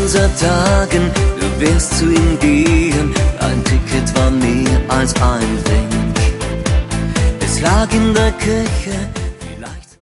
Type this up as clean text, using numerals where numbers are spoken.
dieser Tagen, du wirst zu ihm gehen. Ein Ticket war mehr als ein Wink. Es lag in der Küche